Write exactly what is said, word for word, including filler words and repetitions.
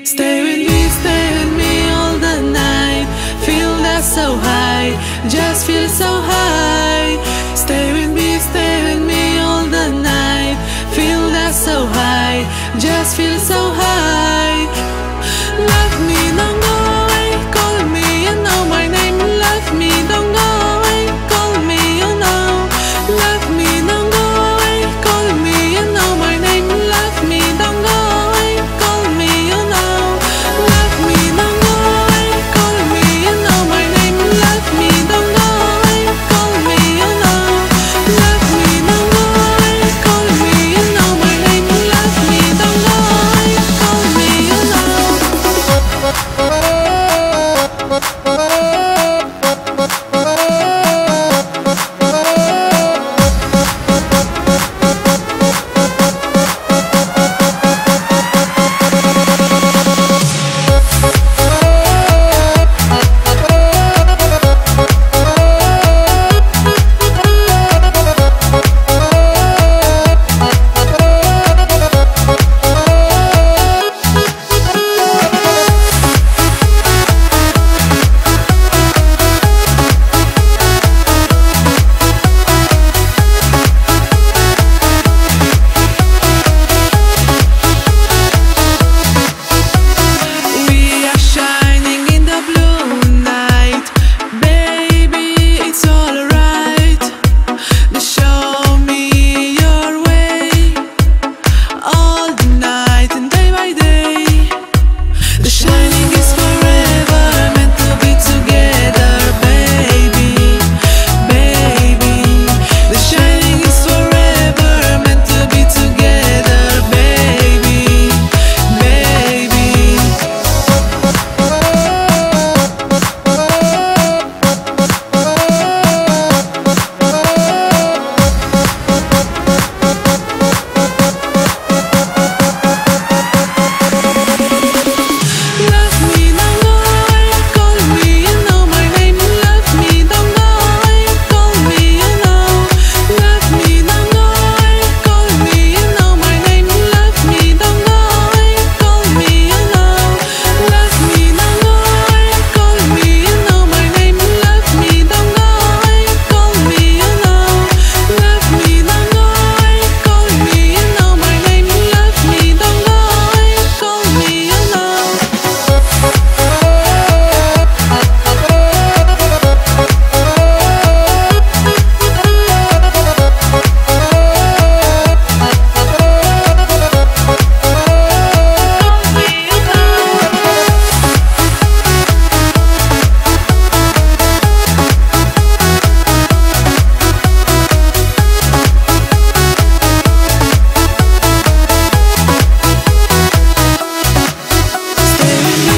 Stay with me, stay with me all the night. Feel that so high, just feel so high. Stay with me, stay with me all the night. Feel that so high, just feel so high. Love me, don't go away. Call me, you know my name. Love me, don't go away. Call me, you know. Love me, don't go away. Call me, you know my name. Love me, don't go away. Call me, you know. Love me, don't go away. Call me, you know my name. Love me, don't go away. Call me, you know. Love me, don't go away. Call me, you know my name. Love me, don't go away. Call me, you know. Stay with me.